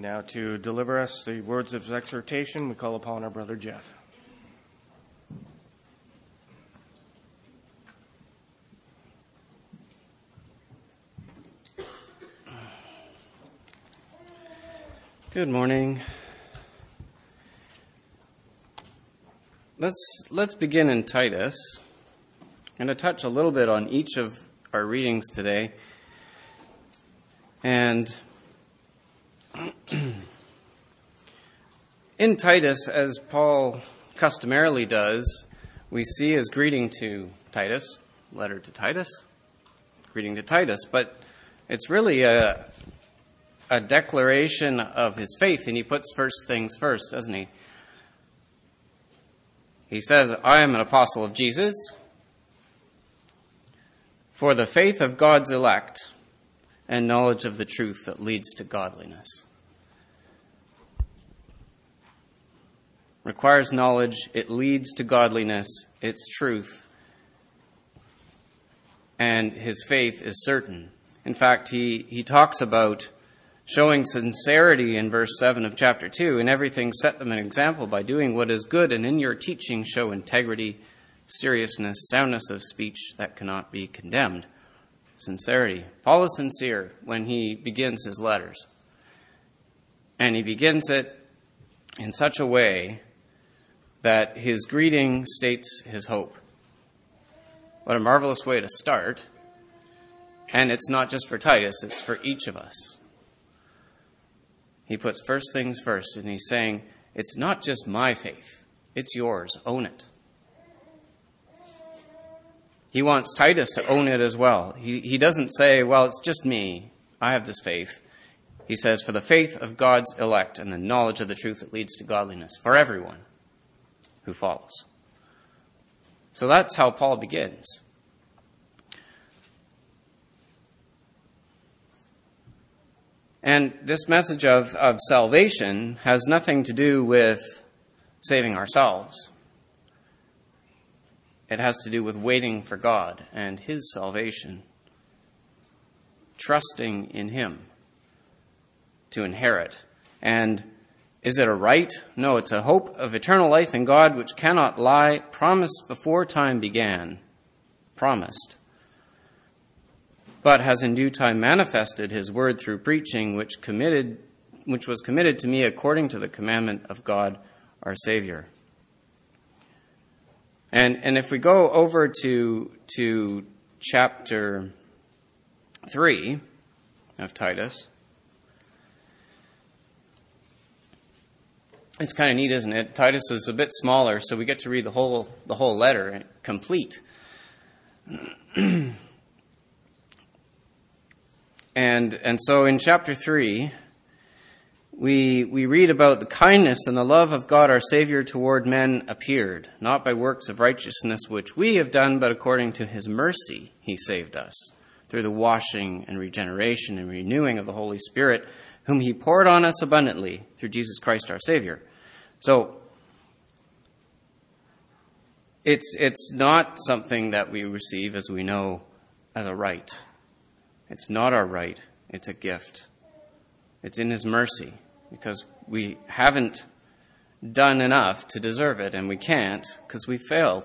Now to deliver us the words of exhortation, we call upon our brother Jeff. Good morning. Let's begin in Titus. I'm going to touch a little bit on each of our readings today. And in Titus, as Paul customarily does, we see his greeting to Titus, letter to Titus, greeting to Titus. But it's really a declaration of his faith, and he puts first things first, doesn't he? He says, I am an apostle of Jesus for the faith of God's elect and knowledge of the truth that leads to godliness. Requires knowledge, it leads to godliness, it's truth, and his faith is certain. In fact, he talks about showing sincerity in verse 7 of chapter 2. In everything set them an example by doing what is good, and in your teaching show integrity, seriousness, soundness of speech that cannot be condemned. Sincerity. Paul is sincere when he begins his letters. And he begins it in such a way that his greeting states his hope. What a marvelous way to start. And it's not just for Titus, it's for each of us. He puts first things first, and he's saying, it's not just my faith, it's yours. Own it. He wants Titus to own it as well. He doesn't say, well, it's just me. I have this faith. He says, for the faith of God's elect and the knowledge of the truth that leads to godliness, for everyone who follows. So that's how Paul begins. And this message of salvation has nothing to do with saving ourselves. It has to do with waiting for God and his salvation, trusting in him to inherit. And is it a right? No, it's a hope of eternal life in God which cannot lie, promised before time began, promised, but has in due time manifested his word through preaching, which was committed to me according to the commandment of God our Savior. And if we go over to chapter 3 of Titus, it's kind of neat, isn't it? Titus is a bit smaller, so we get to read the whole letter complete. And so in chapter 3, we read about the kindness and the love of God our Savior toward men appeared, not by works of righteousness which we have done, but according to his mercy he saved us, through the washing and regeneration and renewing of the Holy Spirit, whom he poured on us abundantly through Jesus Christ our Savior. So it's not something that we receive, as we know, as a right. It's not our right. It's a gift. It's in his mercy, because we haven't done enough to deserve it, and we can't because we failed.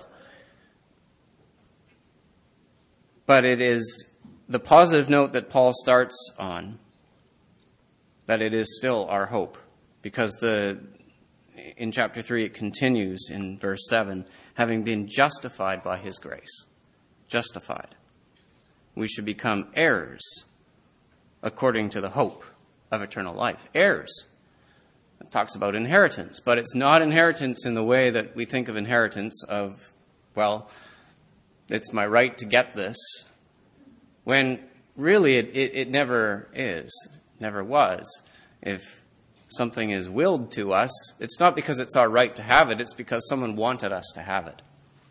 But it is the positive note that Paul starts on, that it is still our hope, because in chapter 3 it continues in verse 7, having been justified by his grace. Justified. We should become heirs according to the hope of eternal life. Heirs. It talks about inheritance, but it's not inheritance in the way that we think of inheritance of, well, it's my right to get this, when really it never is, never was. If something is willed to us, it's not because it's our right to have it, it's because someone wanted us to have it.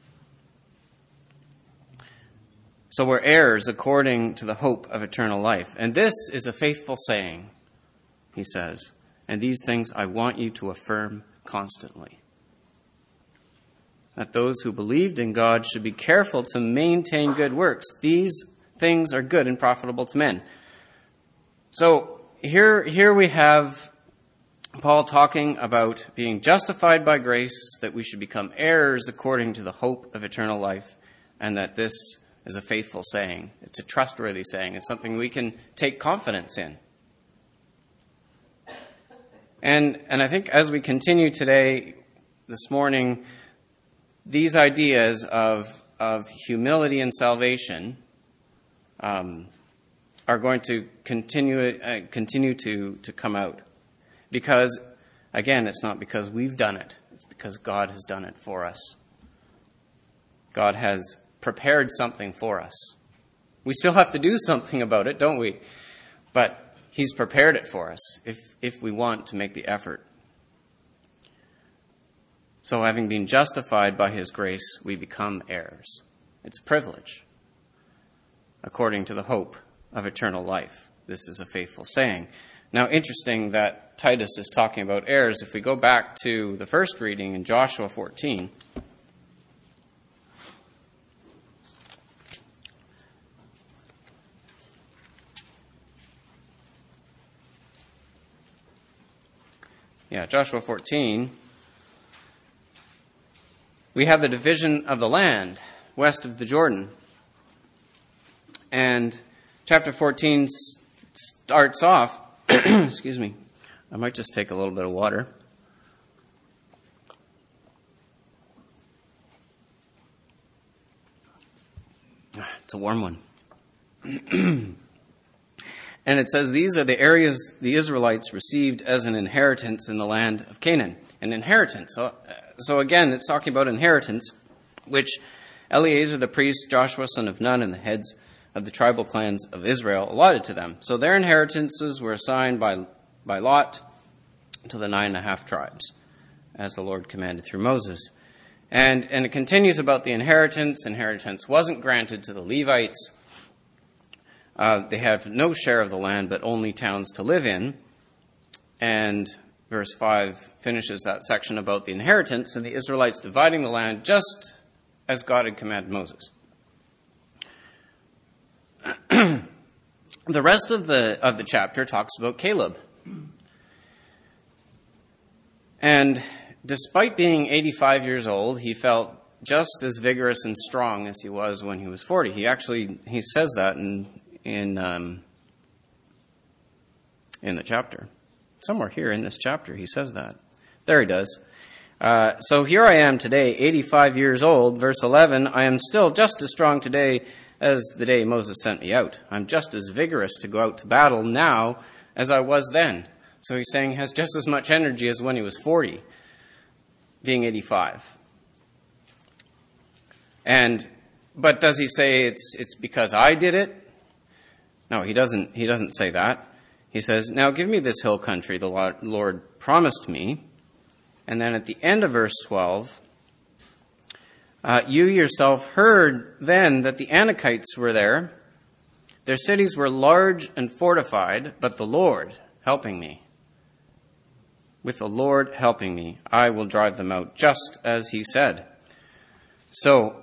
So we're heirs according to the hope of eternal life. And this is a faithful saying, he says, and these things I want you to affirm constantly. That those who believed in God should be careful to maintain good works. These things are good and profitable to men. So here we have Paul talking about being justified by grace, that we should become heirs according to the hope of eternal life, and that this is a faithful saying. It's a trustworthy saying. It's something we can take confidence in. And I think as we continue today, this morning, these ideas of humility and salvation are going to continue to come out. Because, again, it's not because we've done it. It's because God has done it for us. God has prepared something for us. We still have to do something about it, don't we? But He's prepared it for us if we want to make the effort. So having been justified by His grace, we become heirs. It's a privilege, according to the hope of eternal life. This is a faithful saying. Now, interesting that Titus is talking about heirs. If we go back to the first reading in Joshua 14, Joshua 14, we have the division of the land west of the Jordan. And chapter 14 starts off, excuse me, I might just take a little bit of water. It's a warm one. And it says, these are the areas the Israelites received as an inheritance in the land of Canaan. An inheritance. So again, it's talking about inheritance, which Eleazar the priest, Joshua son of Nun, and the heads of the tribal clans of Israel allotted to them. So their inheritances were assigned by lot to the 9.5 tribes, as the Lord commanded through Moses. And it continues about the inheritance. Inheritance wasn't granted to the Levites. They have no share of the land, but only towns to live in. And verse 5 finishes that section about the inheritance and the Israelites dividing the land just as God had commanded Moses. The rest of the chapter talks about Caleb. And despite being 85 years old, he felt just as vigorous and strong as he was when he was 40. He says that in the chapter. Somewhere here in this chapter he says that. There he does. So here I am today, 85 years old. Verse 11, I am still just as strong today as the day Moses sent me out. I'm just as vigorous to go out to battle now as I was then. So he's saying he has just as much energy as when he was 40, being 85. But does he say it's because I did it? No, he doesn't say that. He says, now give me this hill country the Lord promised me. And then at the end of verse 12, you yourself heard then that the Anakites were there. Their cities were large and fortified, but the Lord helping me. With the Lord helping me, I will drive them out, just as he said. So,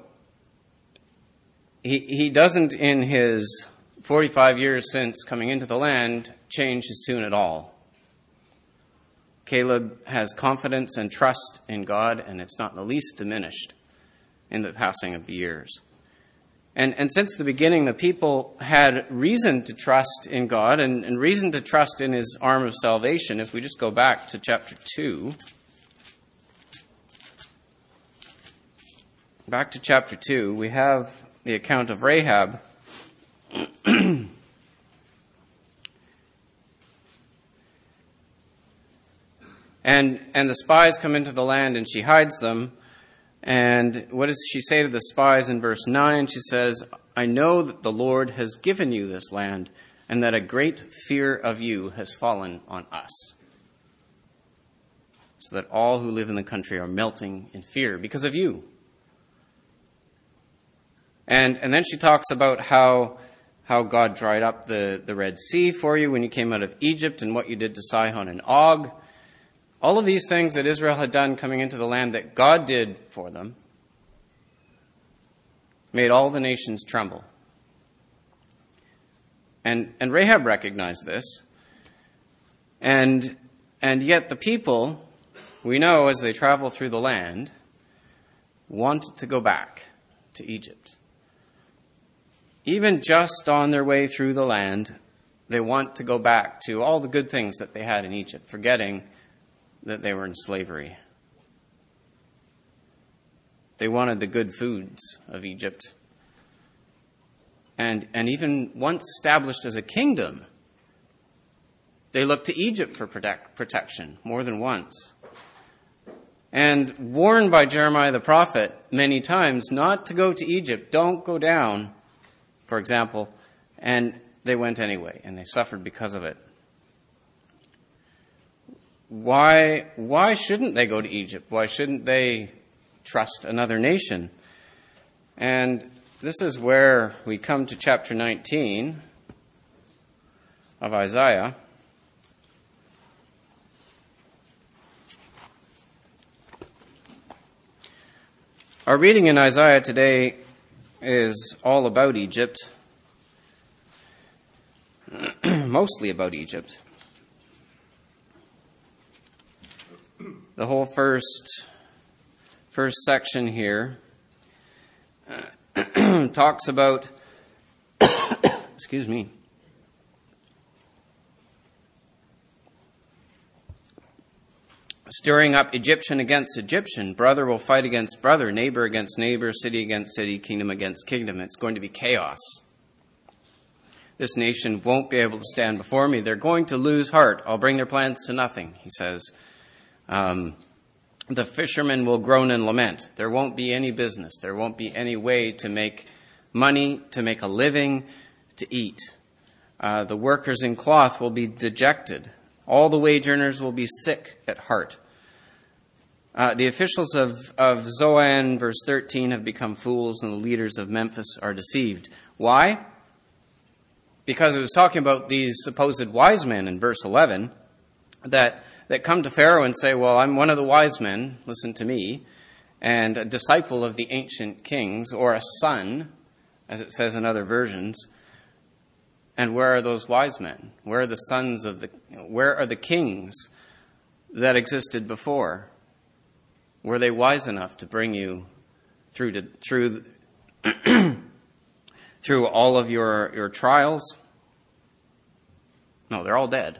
he doesn't, in his 45 years since coming into the land, change his tune at all. Caleb has confidence and trust in God, and it's not in the least diminished in the passing of the years. And since the beginning, the people had reason to trust in God and reason to trust in his arm of salvation. If we just go back to chapter 2. Back to chapter 2, we have the account of Rahab. And the spies come into the land and she hides them. And what does she say to the spies in verse 9? She says, I know that the Lord has given you this land and that a great fear of you has fallen on us. So that all who live in the country are melting in fear because of you. And then she talks about how God dried up the Red Sea for you when you came out of Egypt and what you did to Sihon and Og. All of these things that Israel had done coming into the land that God did for them made all the nations tremble. And Rahab recognized this. And And yet the people, we know as they travel through the land, wanted to go back to Egypt. Even just on their way through the land, they want to go back to all the good things that they had in Egypt, forgetting that they were in slavery. They wanted the good foods of Egypt. And even once established as a kingdom, they looked to Egypt for protection more than once. And warned by Jeremiah the prophet many times not to go to Egypt, don't go down, for example, and they went anyway, and they suffered because of it. Why shouldn't they go to Egypt? Why shouldn't they trust another nation? And this is where we come to chapter 19 of Isaiah. Our reading in Isaiah today is all about Egypt, mostly about Egypt. The whole first section here talks about, excuse me, stirring up Egyptian against Egyptian. Brother will fight against brother, neighbor against neighbor, city against city, kingdom against kingdom. It's going to be chaos. This nation won't be able to stand before me. They're going to lose heart. I'll bring their plans to nothing, he says. The fishermen will groan and lament. There won't be any business. There won't be any way to make money, to make a living, to eat. The workers in cloth will be dejected. All the wage earners will be sick at heart. The officials of Zoan, verse 13, have become fools, and the leaders of Memphis are deceived. Why? Because it was talking about these supposed wise men in verse 11 that come to Pharaoh and say, well, I'm one of the wise men, listen to me, and a disciple of the ancient kings, or a son, as it says in other versions. And where are those wise men? Where are the sons of where are the kings that existed before? Were they wise enough to bring you through through all of your trials? No, they're all dead.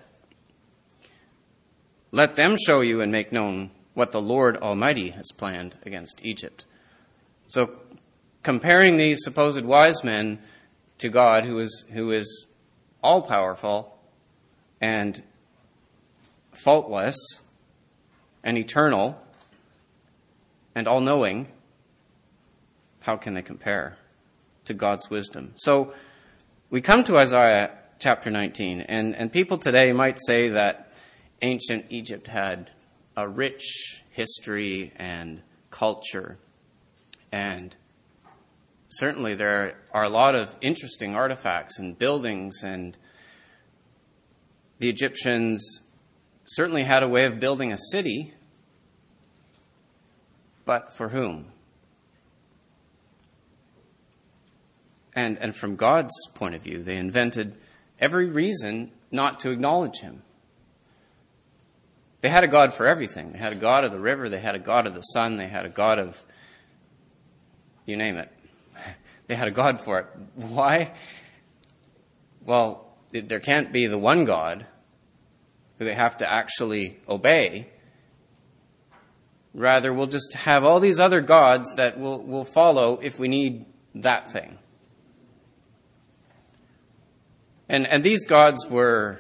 Let them show you and make known what the Lord Almighty has planned against Egypt. So comparing these supposed wise men to God, who is all-powerful and faultless and eternal and all-knowing, how can they compare to God's wisdom? So we come to Isaiah chapter 19, and people today might say that ancient Egypt had a rich history and culture, and certainly there are a lot of interesting artifacts and buildings, and the Egyptians certainly had a way of building a city, but for whom? And from God's point of view, they invented every reason not to acknowledge him. They had a God for everything. They had a God of the river. They had a God of the sun. They had a God of, you name it. They had a God for it. Why? Well, there can't be the one God who they have to actually obey. Rather, we'll just have all these other gods that we'll follow if we need that thing. And these gods were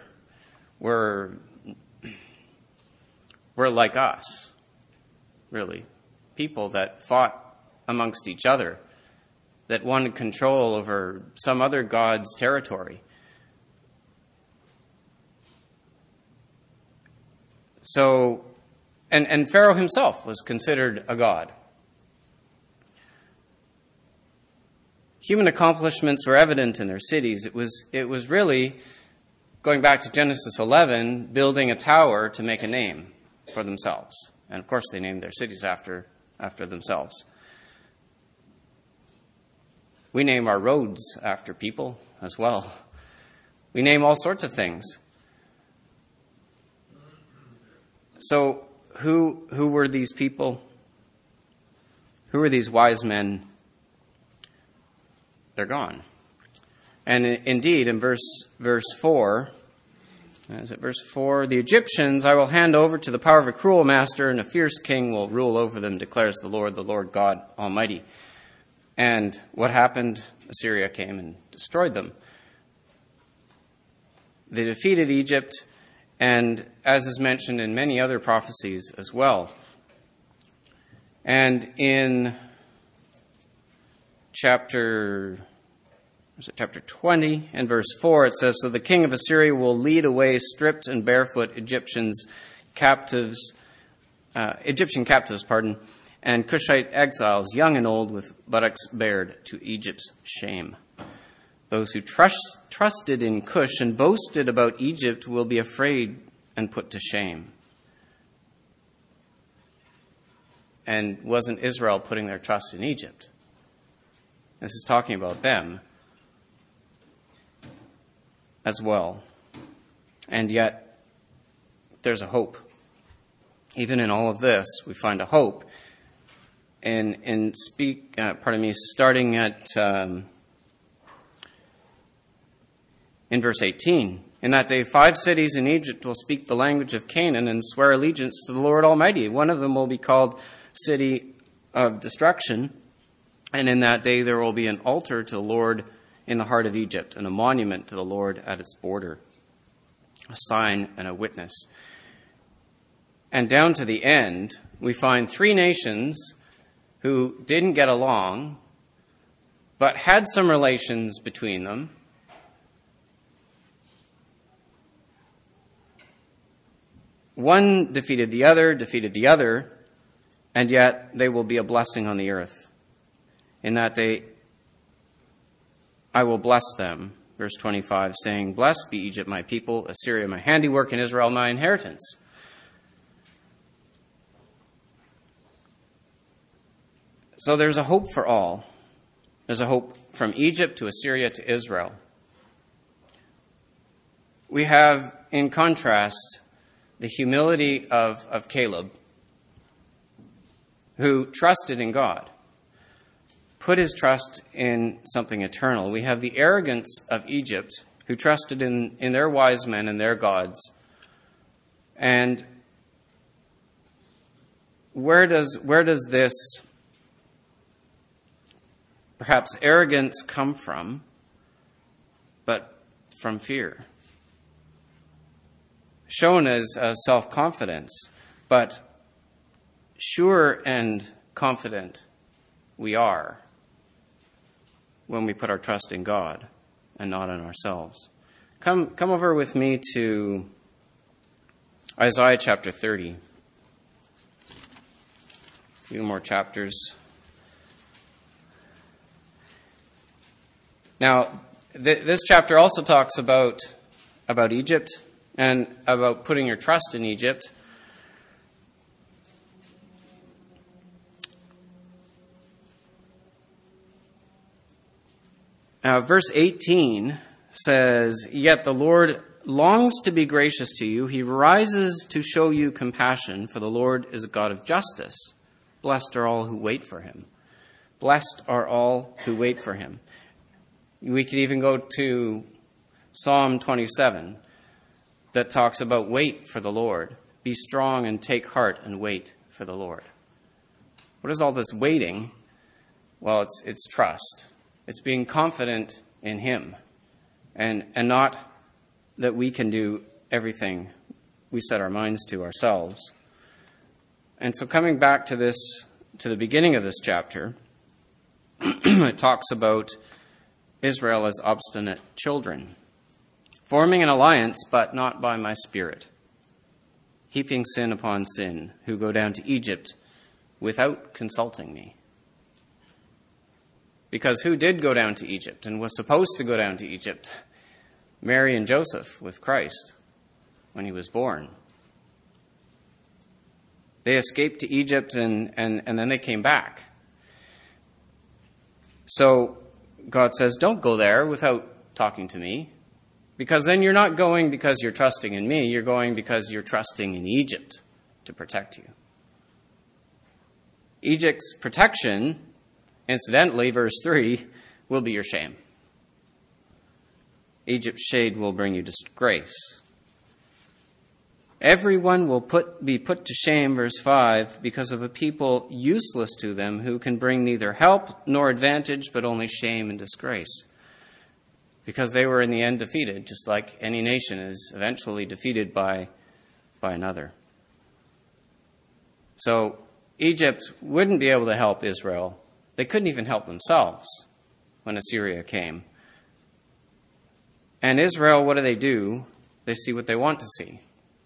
like us, really. People that fought amongst each other, that wanted control over some other god's territory. So, and Pharaoh himself was considered a god. Human accomplishments were evident in their cities. It was really, going back to Genesis 11, building a tower to make a name for themselves. And of course they named their cities after themselves. We name our roads after people as well. We name all sorts of things. So who were these people? Who were these wise men? They're gone. And indeed, in verse 4, is it verse 4? The Egyptians I will hand over to the power of a cruel master, and a fierce king will rule over them, declares the Lord God Almighty. And what happened? Assyria came and destroyed them. They defeated Egypt, and as is mentioned in many other prophecies as well. And in chapter 20 and verse 4, it says, So the king of Assyria will lead away stripped and barefoot Egyptian captives, and Cushite exiles, young and old, with buttocks bared, to Egypt's shame. Those who trusted in Cush and boasted about Egypt will be afraid and put to shame. And wasn't Israel putting their trust in Egypt? This is talking about them as well. And yet, there's a hope. Even in all of this, we find a hope. Starting at in verse 18. In that day, 5 cities in Egypt will speak the language of Canaan and swear allegiance to the Lord Almighty. One of them will be called City of Destruction. And in that day, there will be an altar to the Lord in the heart of Egypt, and a monument to the Lord at its border, a sign and a witness. And down to the end, we find 3 nations who didn't get along, but had some relations between them. One defeated the other, and yet they will be a blessing on the earth. In that day, I will bless them, verse 25, saying, Blessed be Egypt, my people, Assyria, my handiwork, and Israel, my inheritance. So there's a hope for all. There's a hope from Egypt to Assyria to Israel. We have, in contrast, the humility of Caleb, who trusted in God, put his trust in something eternal. We have the arrogance of Egypt, who trusted in their wise men and their gods. And where does this perhaps arrogance come from? But from fear. Shown as self-confidence, but sure and confident we are when we put our trust in God and not in ourselves. Come over with me to Isaiah chapter 30. A few more chapters. Now, this chapter also talks about Egypt and about putting your trust in Egypt. Verse 18 says, Yet the Lord longs to be gracious to you. He rises to show you compassion, for the Lord is a God of justice. Blessed are all who wait for him. Blessed are all who wait for him. We could even go to Psalm 27 that talks about wait for the Lord. Be strong and take heart and wait for the Lord. What is all this waiting? Well, it's trust. It's being confident in him, and not that we can do everything we set our minds to ourselves. And so coming back to the beginning of this chapter, it talks about Israel as obstinate children, forming an alliance, but not by my spirit, heaping sin upon sin, who go down to Egypt without consulting me. Because who did go down to Egypt and was supposed to go down to Egypt? Mary and Joseph with Christ when he was born. They escaped to Egypt and then they came back. So God says, don't go there without talking to me, because then you're not going because you're trusting in me, you're going because you're trusting in Egypt to protect you. Egypt's protection, incidentally, verse 3, will be your shame. Egypt's shade will bring you disgrace. Everyone will be put to shame, verse 5, because of a people useless to them who can bring neither help nor advantage, but only shame and disgrace. Because they were in the end defeated, just like any nation is eventually defeated by another. So Egypt wouldn't be able to help Israel. They couldn't even help themselves when Assyria came. And Israel, what do? They see what they want to see.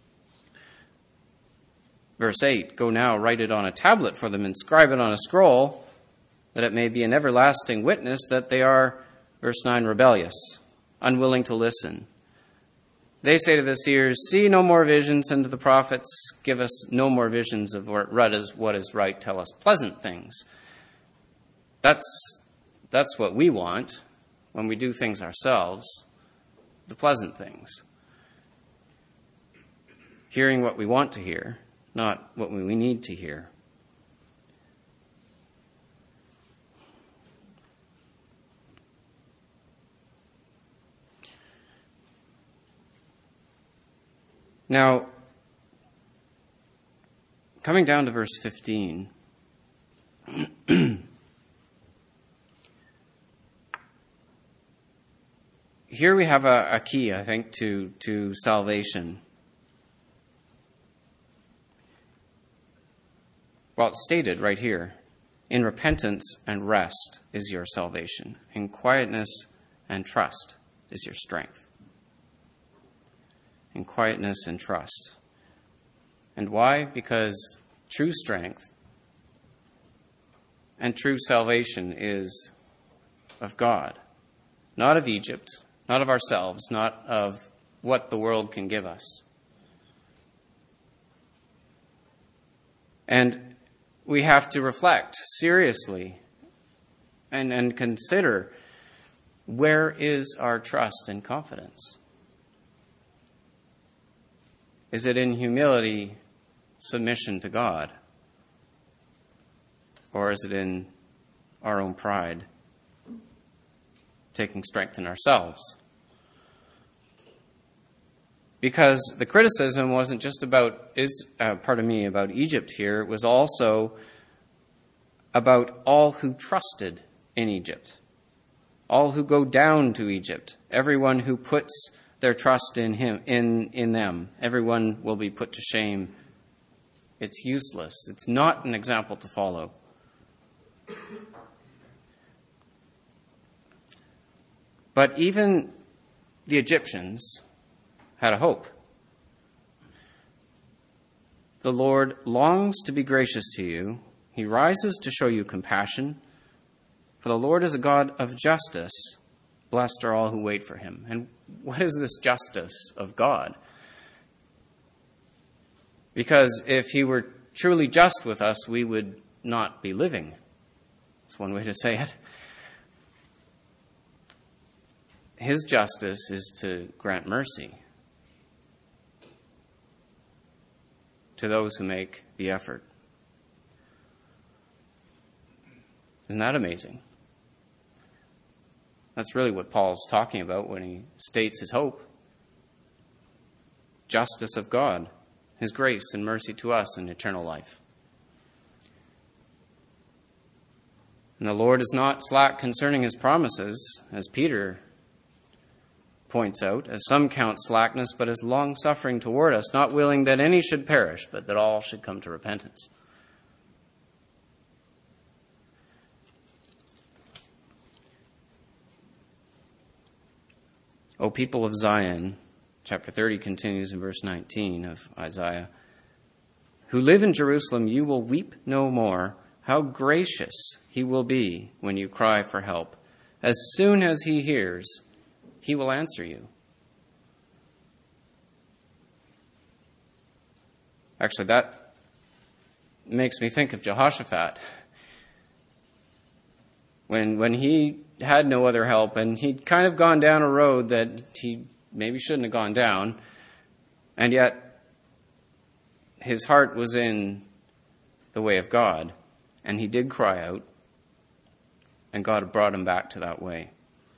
Verse 8, go now, write it on a tablet for them, inscribe it on a scroll, that it may be an everlasting witness that they are, verse 9, rebellious, unwilling to listen. They say to the seers, see no more visions, and to the prophets, give us no more visions of what is right, tell us pleasant things. That's what we want when we do things ourselves, the pleasant things. Hearing what we want to hear, not what we need to hear. Now, coming down to verse 15, here we have a key, I think, to salvation. Well, it's stated right here. In repentance and rest is your salvation. In quietness and trust is your strength. In quietness and trust. And why? Because true strength and true salvation is of God. Not of Egypt, not of ourselves, not of what the world can give us. And we have to reflect seriously and consider, where is our trust and confidence? Is it in humility, submission to God? Or is it in our own pride, taking strength in ourselves? Because the criticism wasn't just about Egypt here. It was also about all who trusted in Egypt, all who go down to Egypt, everyone who puts their trust in him, in them. Everyone will be put to shame. It's useless. It's not an example to follow. But even the Egyptians had a hope. The Lord longs to be gracious to you. He rises to show you compassion. For the Lord is a God of justice. Blessed are all who wait for him. And what is this justice of God? Because if he were truly just with us, we would not be living. That's one way to say it. His justice is to grant mercy to those who make the effort. Isn't that amazing? That's really what Paul's talking about when he states his hope. Justice of God, his grace and mercy to us in eternal life. And the Lord is not slack concerning his promises, as Peter points out, as some count slackness, but as long-suffering toward us, not willing that any should perish, but that all should come to repentance. O people of Zion, chapter 30 continues in verse 19 of Isaiah, who live in Jerusalem, you will weep no more. How gracious he will be when you cry for help. As soon as he hears, he will answer you. Actually, that makes me think of Jehoshaphat. When he had no other help, and he'd kind of gone down a road that he maybe shouldn't have gone down, and yet his heart was in the way of God, and he did cry out, and God brought him back to that way.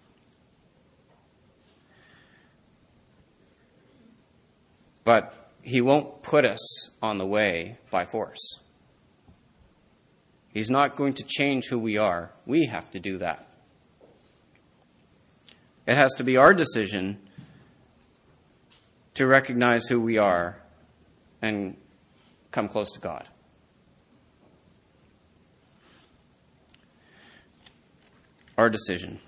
But he won't put us on the way by force. He's not going to change who we are. We have to do that. It has to be our decision to recognize who we are and come close to God. Our decision.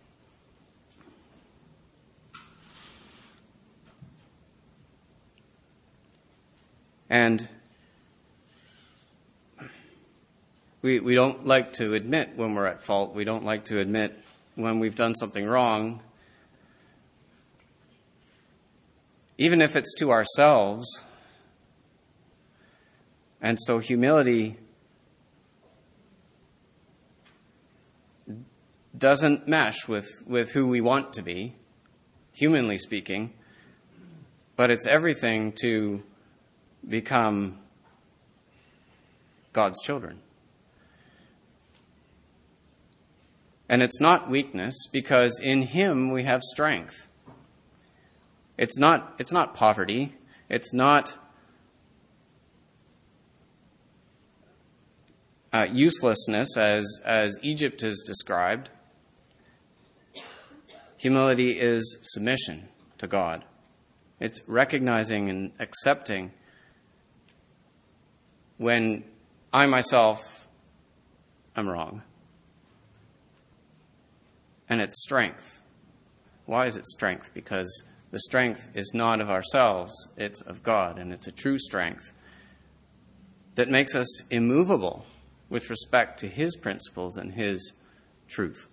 And we don't like to admit when we're at fault. We don't like to admit when we've done something wrong, even if it's to ourselves. And so humility doesn't mesh with who we want to be, humanly speaking, but it's everything to become God's children. And it's not weakness, because in Him we have strength. It's not poverty. It's not uselessness as Egypt is described. Humility is submission to God. It's recognizing and accepting when I myself am wrong. And it's strength. Why is it strength? Because the strength is not of ourselves, it's of God, and it's a true strength that makes us immovable with respect to His principles and His truth.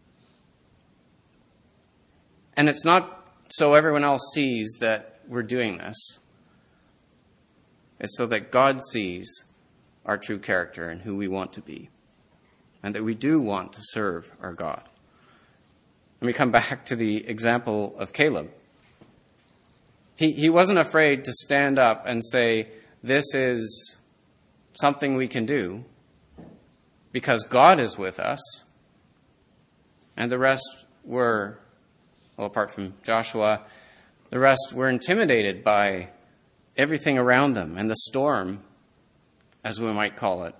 And it's not so everyone else sees that we're doing this. It's so that God sees our true character and who we want to be, and that we do want to serve our God. Let me come back to the example of Caleb. He wasn't afraid to stand up and say, this is something we can do because God is with us. And the rest were, well, apart from Joshua, the rest were intimidated by everything around them and the storm, as we might call it.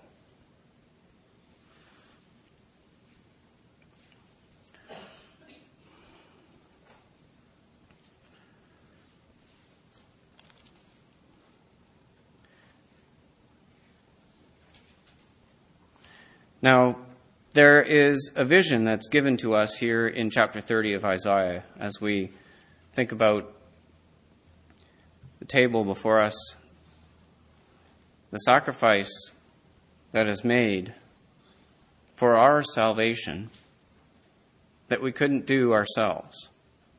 Now, there is a vision that's given to us here in chapter 30 of Isaiah as we think about the table before us, the sacrifice that is made for our salvation that we couldn't do ourselves.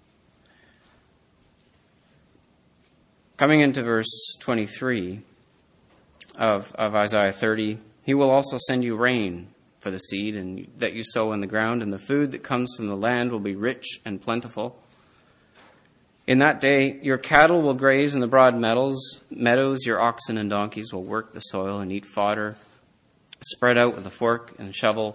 Coming into verse 23 of Isaiah 30, He will also send you rain for the seed and that you sow in the ground, and the food that comes from the land will be rich and plentiful. In that day, your cattle will graze in the broad meadows, your oxen and donkeys will work the soil and eat fodder, spread out with a fork and shovel.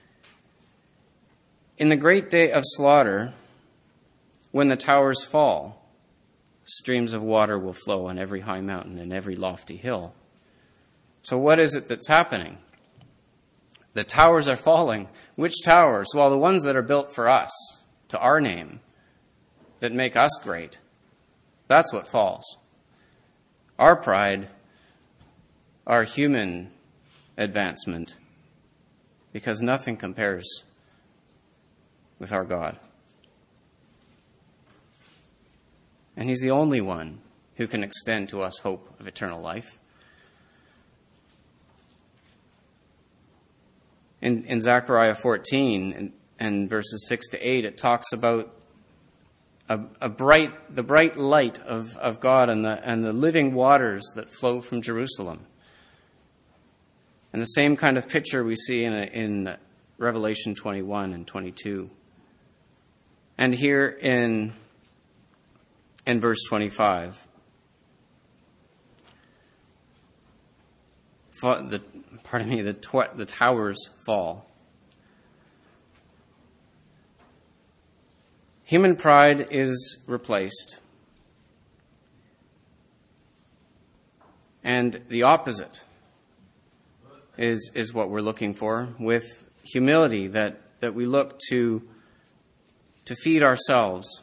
In the great day of slaughter, when the towers fall, streams of water will flow on every high mountain and every lofty hill. So what is it that's happening? The towers are falling. Which towers? Well, the ones that are built for us, to our name, that make us great. That's what falls. Our pride, our human advancement, because nothing compares with our God. And He's the only one who can extend to us hope of eternal life. In Zechariah 14 and verses 6 to 8, it talks about the bright light of God and the living waters that flow from Jerusalem. And the same kind of picture we see in Revelation 21 and 22. And here in verse 25, the towers fall. Human pride is replaced. And the opposite is what we're looking for, with humility that we look to feed ourselves,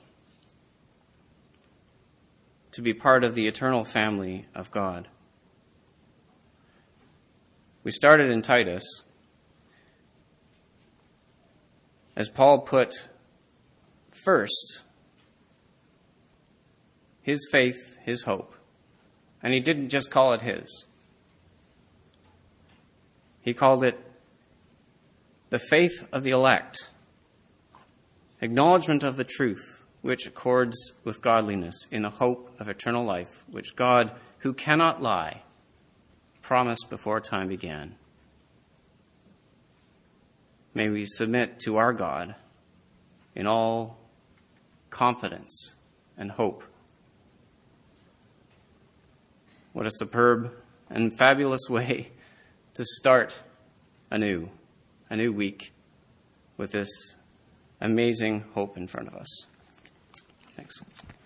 to be part of the eternal family of God. We started in Titus, as Paul put first his faith, his hope. And he didn't just call it his. He called it the faith of the elect, acknowledgement of the truth, which accords with godliness in the hope of eternal life, which God, who cannot lie, promised before time began. May we submit to our God in all confidence and hope. What a superb and fabulous way to start a new week with this amazing hope in front of us. Thanks.